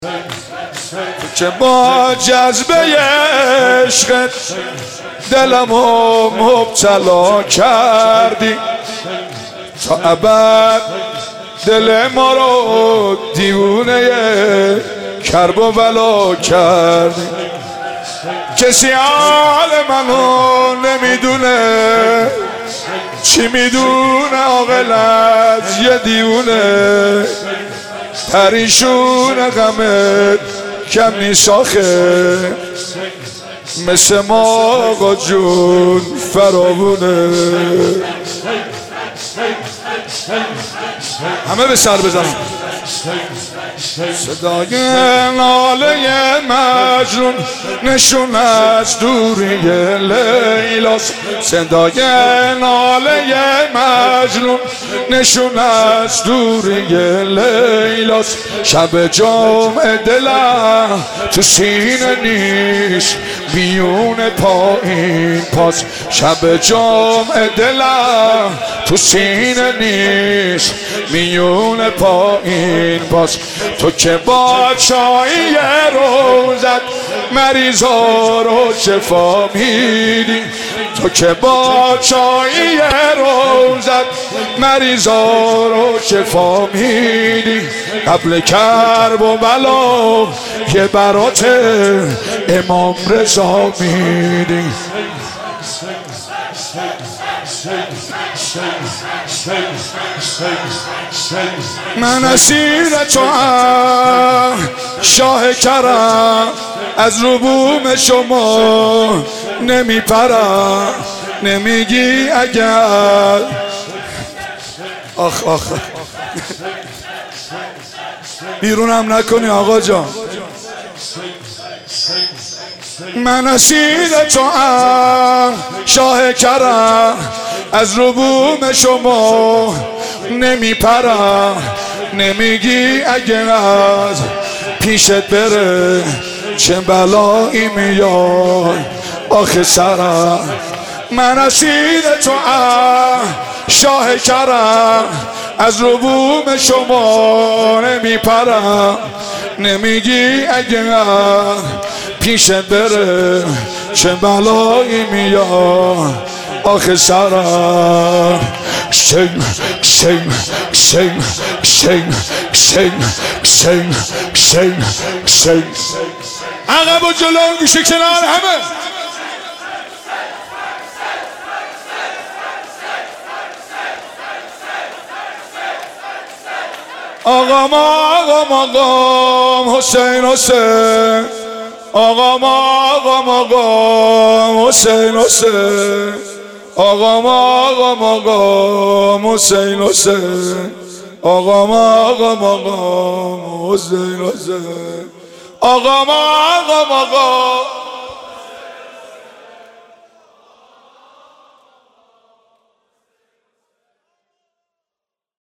که با جذبه عشقت دلمو مبتلا کردی، تا ابد دل ما رو دیوونه کرب و بلا کردی. کسی حال منو نمیدونه، چی میدونه عاقل از یه دیوونه. پریشون غمت کم نیست آخه، مثل ما آقا جون فراوونه. همه به سر بزنم. صدای ناله مجنون نشون از دوری لیلاست. صدای ناله مجنون نشون از دوری لیلاست. شب جمعه دلم تو سینه نیست، میون پایین پاس. شب جمعه دلم تو سینه نیست، میون پایین پاس. تو که با چایی روزت مریضا رو شفا میدی، تو که با چایی روزت مریضا رو شفا میدی. قبل کرب و بلا یه برات امام رضا میدی. من اسیر توام شاه کرم، از ربوم شما نمیپرم. نمیگی اگر آخ آخ بیرونم نکنی آقا جان. من اسیر توام شاه کرم، از ربوم شما نمیپرم. نمیگی اگر از پیشت بره چه بلایی میاد آخه سرم. من اسیر توام شاه کرم، از ربوم شما نمیپرم. نمیگی اگر پیشت بره چه بلایی میاد آخه سرم. شیم شیم شیم شیم شیم شیم شیم شیم. عقب و جلو گوشه کنار همه. آقام آقام آقام حسین حسین. آقام آقام آقام حسین حسین. آقام آقام آقام حسین حسین. آقام آقام آقام حسین حسین. آقام آقام آقام